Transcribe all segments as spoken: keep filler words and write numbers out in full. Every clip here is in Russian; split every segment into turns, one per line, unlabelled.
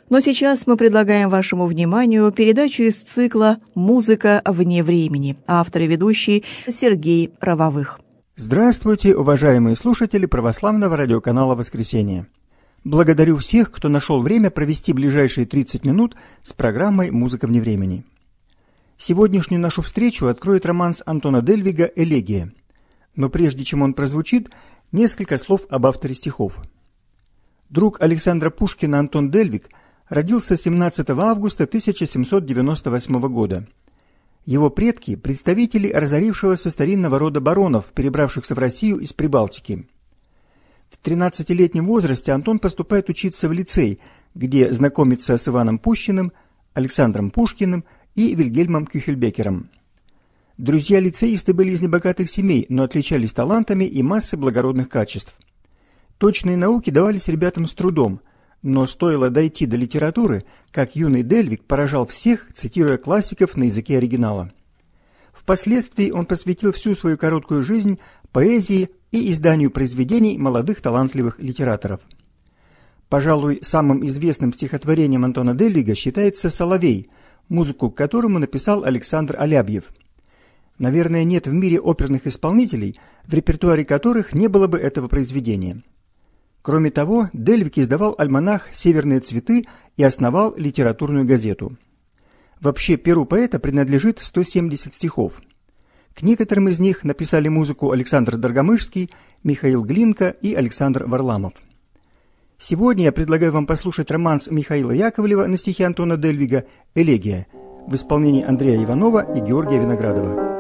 Но сейчас мы предлагаем вашему вниманию передачу из цикла «Музыка вне времени», автор и ведущий Сергей Равовых.
Здравствуйте, уважаемые слушатели православного радиоканала «Воскресенье». Благодарю всех, кто нашел время провести ближайшие тридцать минут с программой «Музыка вне времени». Сегодняшнюю нашу встречу откроет романс Антона Дельвига «Элегия». Но прежде чем он прозвучит, несколько слов об авторе стихов. Друг Александра Пушкина Антон Дельвиг родился семнадцатого августа тысяча семьсот девяносто восьмого года. Его предки – представители разорившегося старинного рода баронов, перебравшихся в Россию из Прибалтики. В тринадцатилетнем возрасте Антон поступает учиться в лицей, где знакомится с Иваном Пущиным, Александром Пушкиным и Вильгельмом Кюхельбекером. Друзья-лицеисты были из небогатых семей, но отличались талантами и массой благородных качеств. Точные науки давались ребятам с трудом, но стоило дойти до литературы, как юный Дельвиг поражал всех, цитируя классиков на языке оригинала. Впоследствии он посвятил всю свою короткую жизнь поэзии и изданию произведений молодых талантливых литераторов. Пожалуй, самым известным стихотворением Антона Дельвига считается «Соловей», музыку к которому написал Александр Алябьев. Наверное, нет в мире оперных исполнителей, в репертуаре которых не было бы этого произведения. Кроме того, Дельвиг издавал альманах «Северные цветы» и основал литературную газету. Вообще, перу поэта принадлежит сто семьдесят стихов. К некоторым из них написали музыку Александр Доргомышский, Михаил Глинка и Александр Варламов. Сегодня я предлагаю вам послушать романс Михаила Яковлева на стихи Антона Дельвига «Элегия» в исполнении Андрея Иванова и Георгия Виноградова.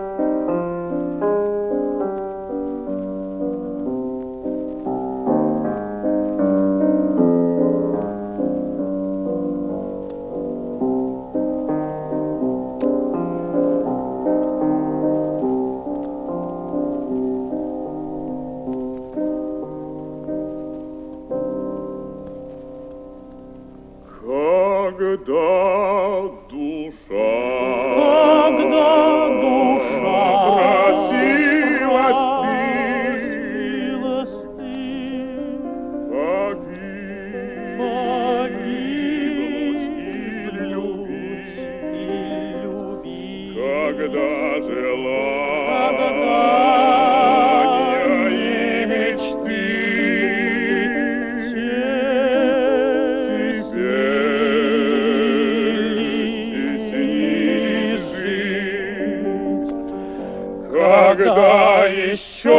Когда еще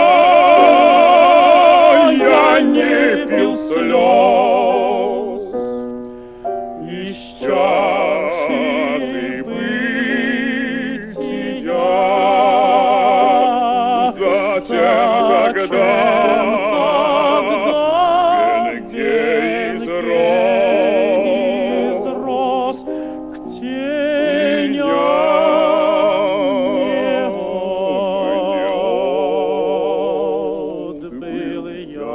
я не пил слез из чаши бытия, затем когда венке изрос к теням был я.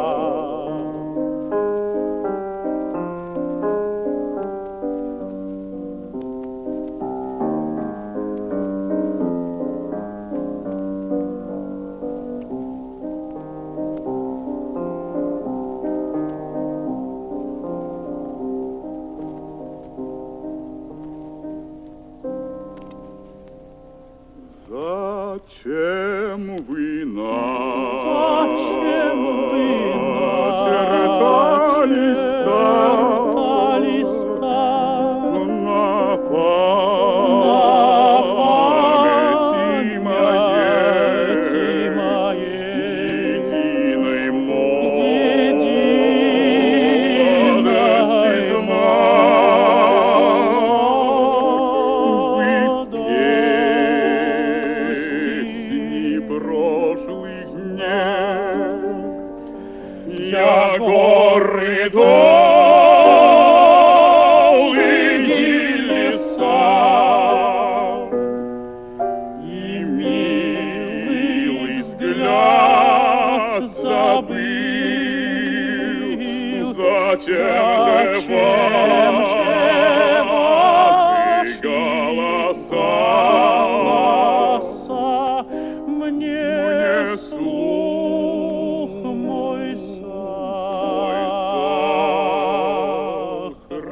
Зачем вы нас начертались так на памяти моей единой молодости прошлый снег, я горы, долгие леса и милый взгляд забыл. Зачем же ваши голоса мне слух мой сохранил?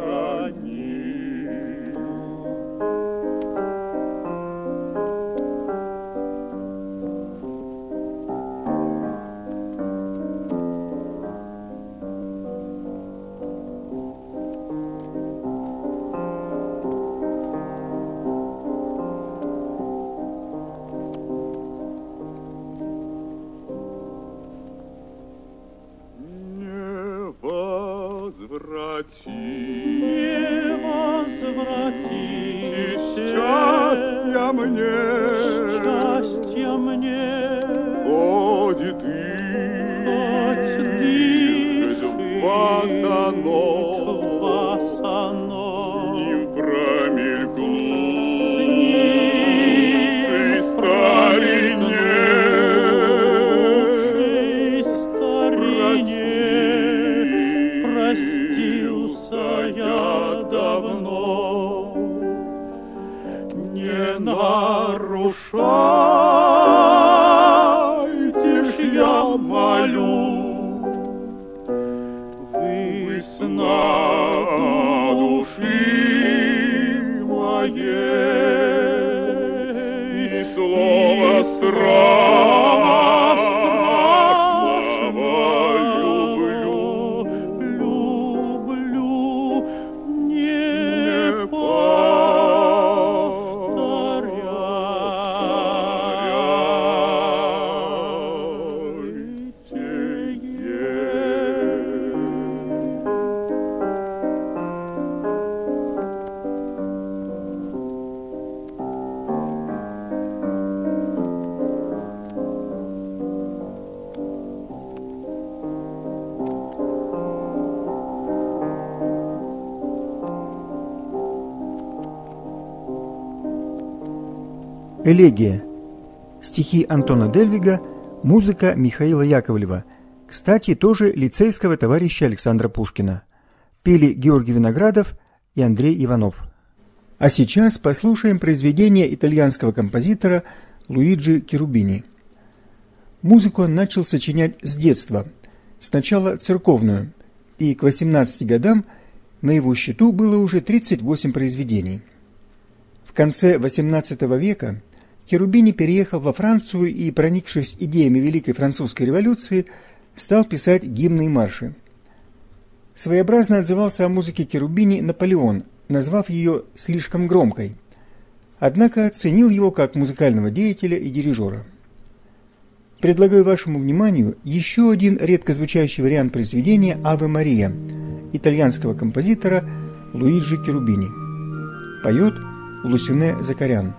Счастья мне,
Счастья мне,
хоть ты,
хоть дышит
вас оно,
вас оно,
с ним промелькнул,
с ним
и старине,
душей старине, простился я давно. Не нарушайте ж, я молю, весна души моей,
и слово страшного люблю,
люблю, не
Элегия. Стихи Антона Дельвига, музыка Михаила Яковлева, кстати, тоже лицейского товарища Александра Пушкина. Пели Георгий Виноградов и Андрей Иванов. А сейчас послушаем произведение итальянского композитора Луиджи Черубини. Музыку он начал сочинять с детства, сначала церковную, и к восемнадцати годам на его счету было уже тридцать восемь произведений. В конце восемнадцатого века Черубини переехал во Францию и, проникшись идеями Великой Французской революции, стал писать гимны и марши. Своеобразно отзывался о музыке Черубини Наполеон, назвав ее слишком громкой, однако оценил его как музыкального деятеля и дирижера. Предлагаю вашему вниманию еще один редко звучащий вариант произведения «Аве Мария» итальянского композитора Луиджи Черубини. Поет Лусине Закарян.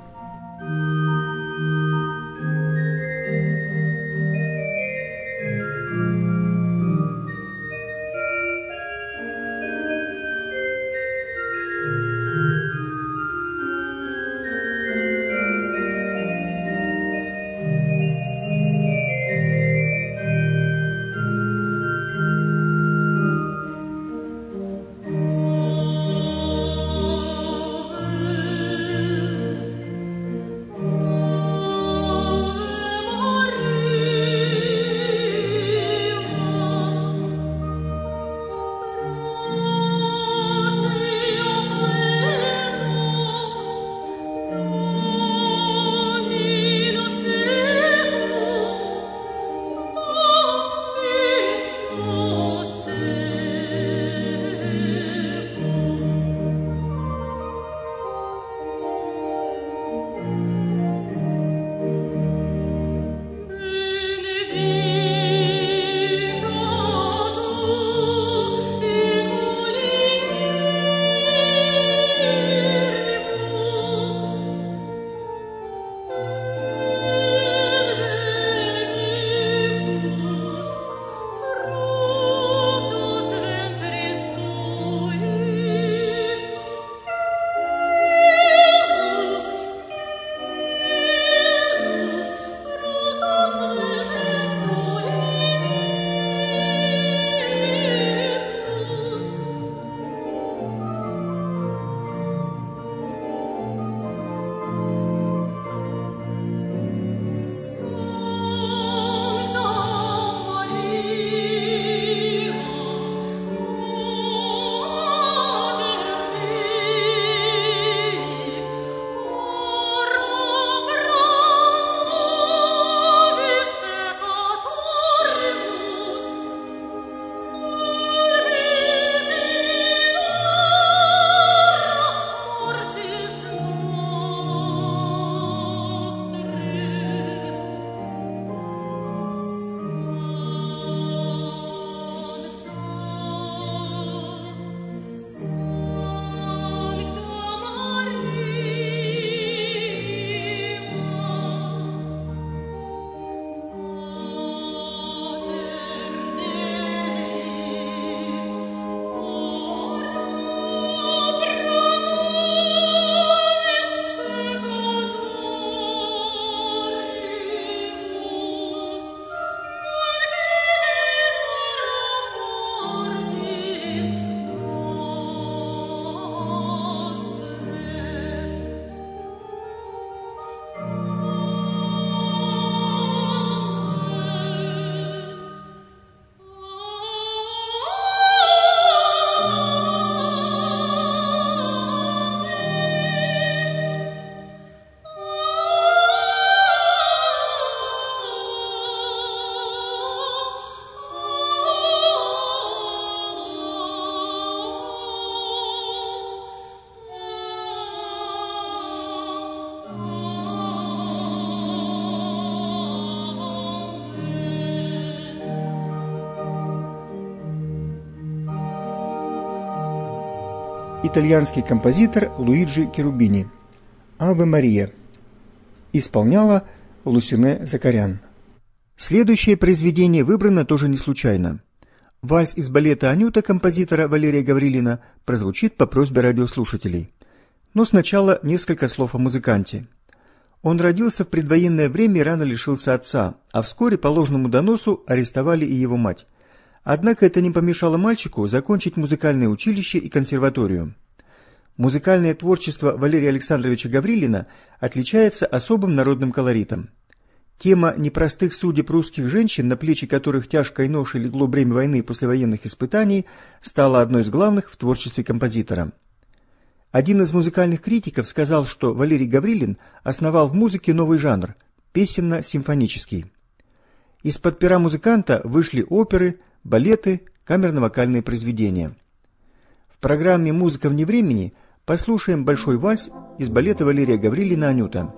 итальянский композитор Луиджи Черубини. «Аве Мария». Исполняла Лусине Закарян. Следующее произведение выбрано тоже не случайно. Вальс из балета «Анюта» композитора Валерия Гаврилина прозвучит по просьбе радиослушателей. Но сначала несколько слов о музыканте. Он родился в предвоенное время и рано лишился отца, а вскоре по ложному доносу арестовали и его мать. Однако это не помешало мальчику закончить музыкальное училище и консерваторию. Музыкальное творчество Валерия Александровича Гаврилина отличается особым народным колоритом. Тема непростых судеб русских женщин, на плечи которых тяжкой ношей легло бремя войны и послевоенных испытаний, стала одной из главных в творчестве композитора. Один из музыкальных критиков сказал, что Валерий Гаврилин основал в музыке новый жанр – песенно-симфонический. Из-под пера музыканта вышли оперы, балеты, камерно-вокальные произведения. В программе «Музыка вне времени» послушаем большой вальс из балета Валерия Гаврилина «Анюта».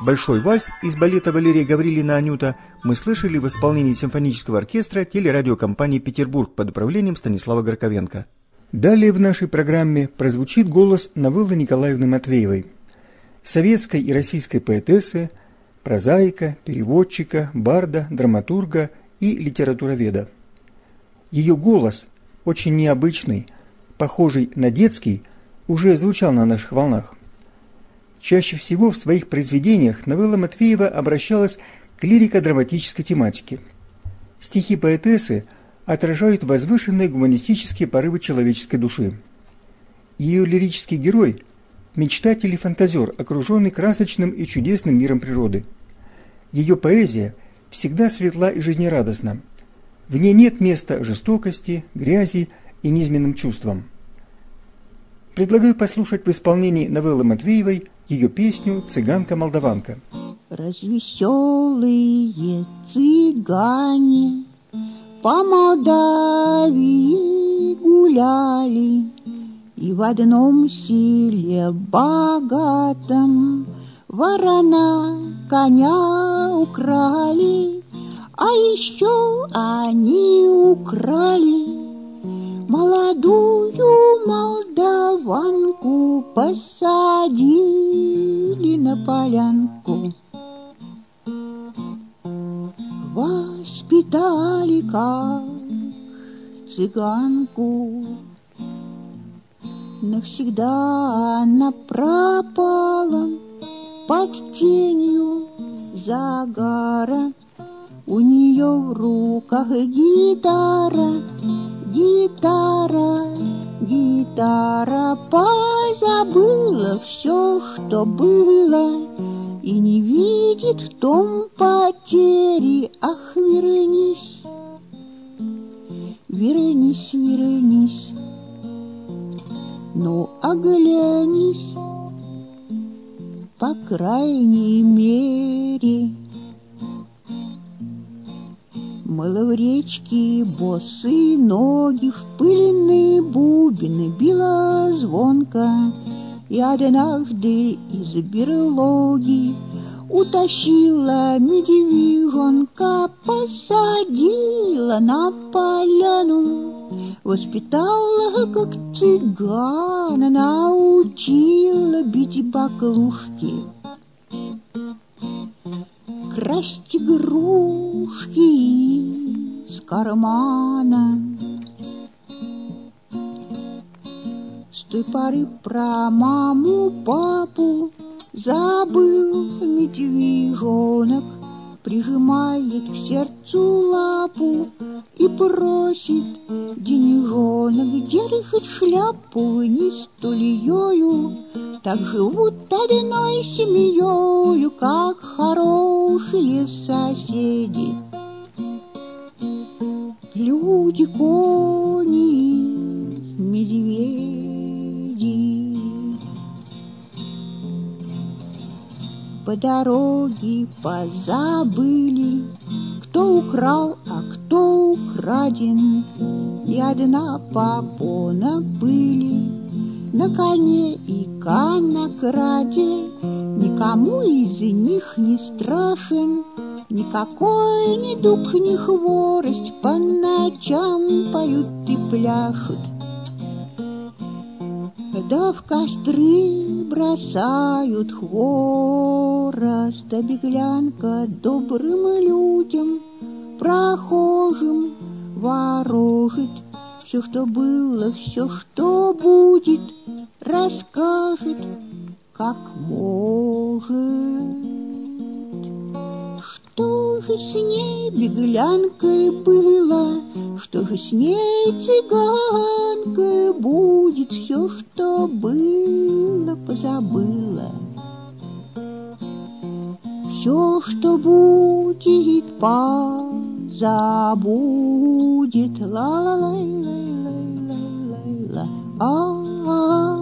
«Большой вальс» из балета Валерия Гаврилина «Анюта» мы слышали в исполнении симфонического оркестра телерадиокомпании «Петербург» под управлением Станислава Горковенко. Далее в нашей программе прозвучит голос Навылы Николаевны Матвеевой, советской и российской поэтессы, прозаика, переводчика, барда, драматурга и литературоведа. Ее голос, очень необычный, похожий на детский, уже звучал на наших волнах. Чаще всего в своих произведениях Навыла Матвеева обращалась к лирико-драматической тематике. Стихи поэтессы отражают возвышенные гуманистические порывы человеческой души. Ее лирический герой – мечтатель и фантазер, окруженный красочным и чудесным миром природы. Ее поэзия всегда светла и жизнерадостна. В ней нет места жестокости, грязи и низменным чувствам. Предлагаю послушать в исполнении Навылы Матвеевой ее песню «Цыганка-молдаванка».
Развеселые цыгане по Молдавии гуляли, и в одном селе богатом ворона коня украли, а еще они украли молодую молдаванку, посадили на полянку. Воспитали как цыганку, навсегда она пропала под тенью загара. У нее в руках гитара, гитара, гитара. Позабыла все, что было, и не видит в том потери. Ах, вернись, вернись, вернись, ну оглянись, по крайней мере. Мыло в речке босые ноги, в пыльные бубны била звонко, и однажды из берлоги утащила медвежонка, посадила на поляну, воспитала как цыгана, научила бить баклушки, красть игрушки из кармана. С той поры про маму, папу забыл медвежонок, прижимает к сердцу лапу и просит денежонок. Держи хоть шляпу вниз тулеёю, так живут одной семьёю, как хорошие соседи. Люди, кони, медведи. По дороге позабыли, кто украл, а кто украден. И одна попона были на коне и конокраде. Никому из них не страшен никакой ни дуб, ни хворост. По ночам поют и пляшут, да в костры бросают хворост. А беглянка добрым людям, прохожим ворожит. Все, что было, все, что будет, расскажет, как может. Что же с ней беглянкой было, что же с ней цыганкой будет? Все, что было, позабыла. Все, что будет, позабудет. Ла-ла-лай-лай-лай-лай-ла. А-а-а.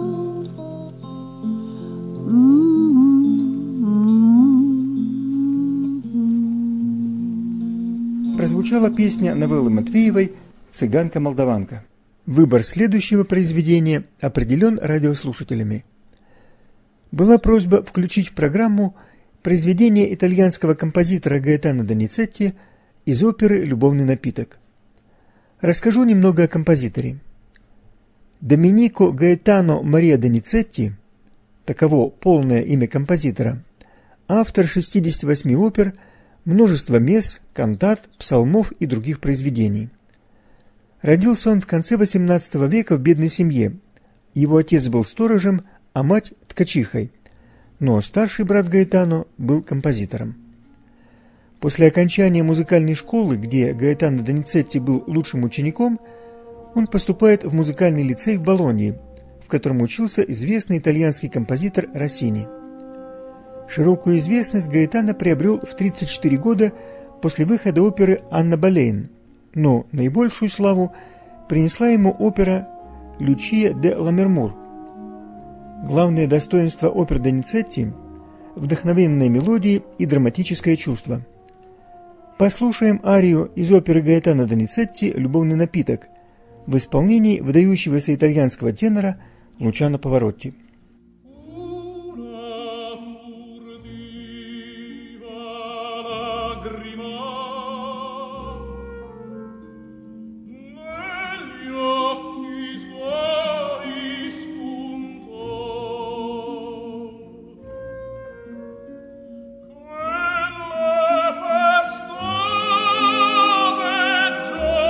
Прозвучала песня Навылы Матвеевой «Цыганка-молдаванка». Выбор следующего произведения определен радиослушателями. Была просьба включить в программу произведение итальянского композитора Гаэтано Доницетти из оперы «Любовный напиток». Расскажу немного о композиторе. Доминико Гаэтано Мария Доницетти, таково полное имя композитора, автор шестидесяти восьми опер, множества месс, кантат, псалмов и других произведений. Родился он в конце восемнадцатого века в бедной семье. Его отец был сторожем, а мать – ткачихой, но старший брат Гаэтано был композитором. После окончания музыкальной школы, где Гаэтано Доницетти был лучшим учеником, он поступает в музыкальный лицей в Болонье, в котором учился известный итальянский композитор Россини. Широкую известность Гаэтано приобрел в тридцать четыре года после выхода оперы «Анна Болейн», но наибольшую славу принесла ему опера «Лючия де Ламермур». Главное достоинство опер Доницетти – вдохновенные мелодии и драматическое чувство. Послушаем арию из оперы Гаэтано Доницетти «Любовный напиток» в исполнении выдающегося итальянского тенора Лучано Паваротти.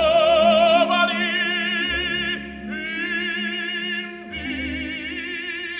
Vivi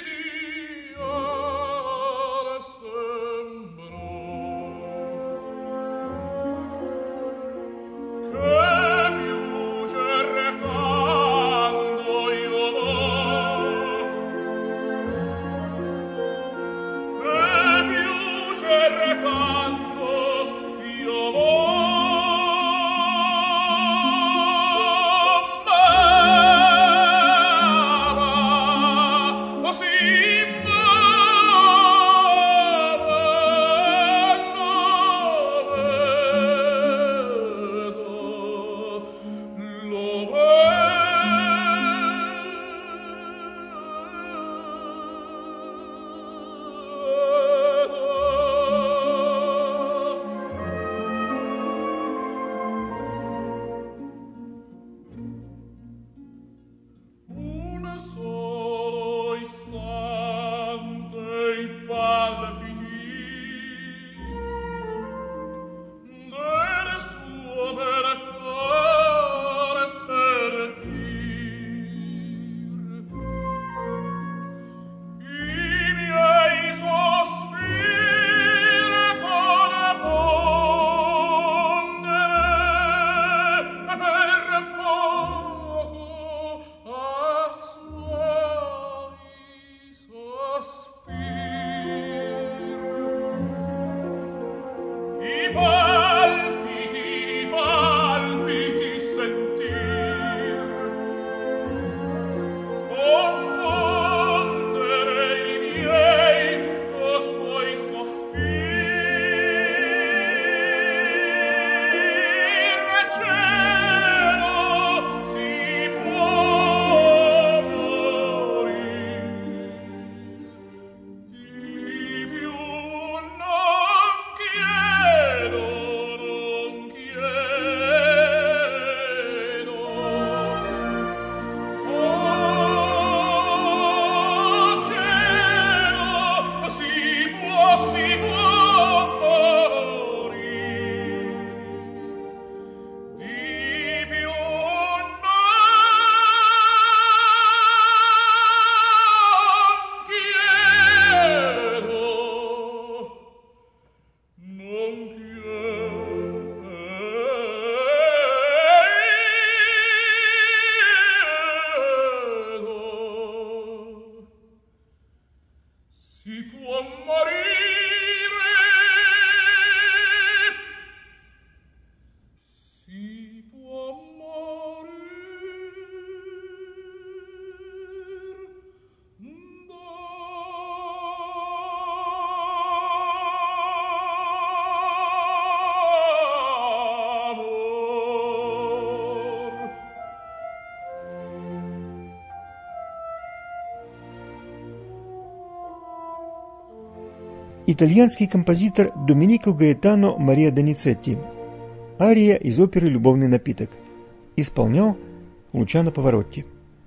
итальянский композитор Доменико Гаэтано Мария Доницетти. Ария из оперы «Любовный напиток». Исполнял Лучано Паваротти.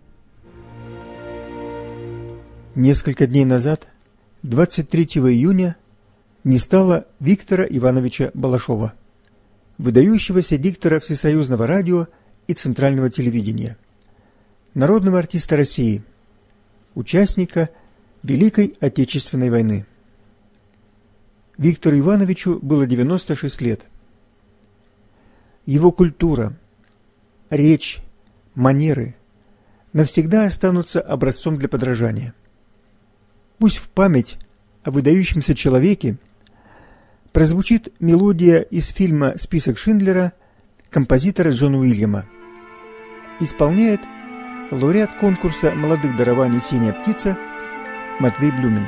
Несколько дней назад, двадцать третьего июня, не стало Виктора Ивановича Балашова, выдающегося диктора Всесоюзного радио и Центрального телевидения, народного артиста России, участника Великой Отечественной войны. Виктору Ивановичу было девяносто шесть лет. Его культура, речь, манеры навсегда останутся образцом для подражания. Пусть в память о выдающемся человеке прозвучит мелодия из фильма «Список Шиндлера» композитора Джона Уильяма. Исполняет лауреат конкурса молодых дарований «Синяя птица» Матвей Блюмин.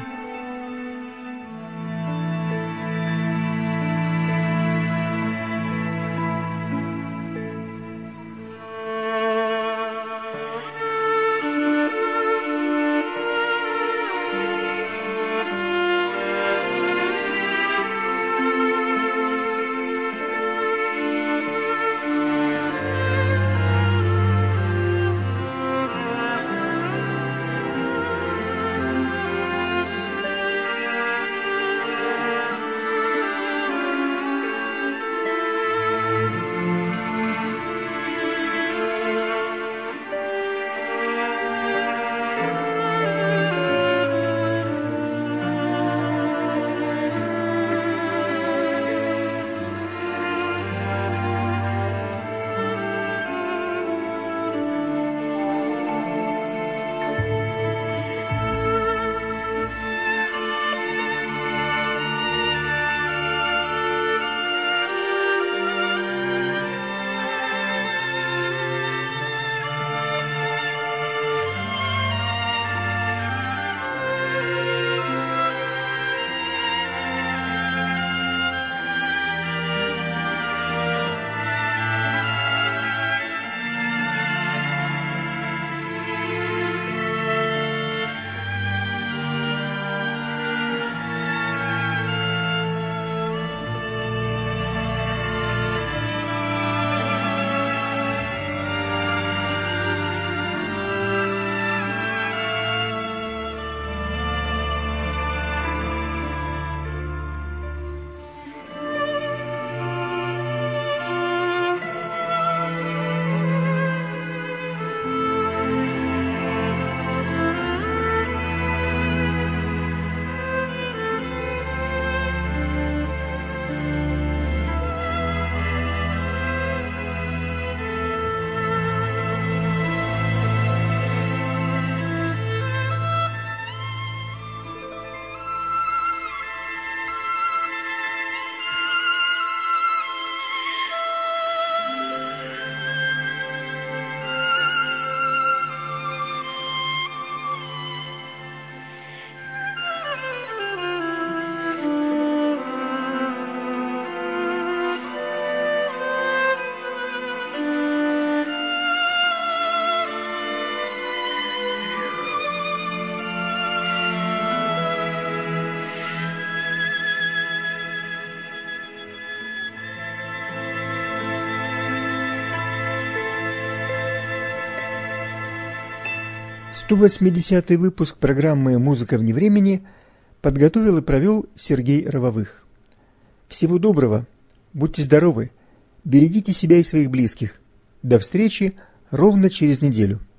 сто восьмидесятый выпуск программы «Музыка вне времени» подготовил и провел Сергей Рововых. Всего доброго, будьте здоровы, берегите себя и своих близких. До встречи ровно через неделю.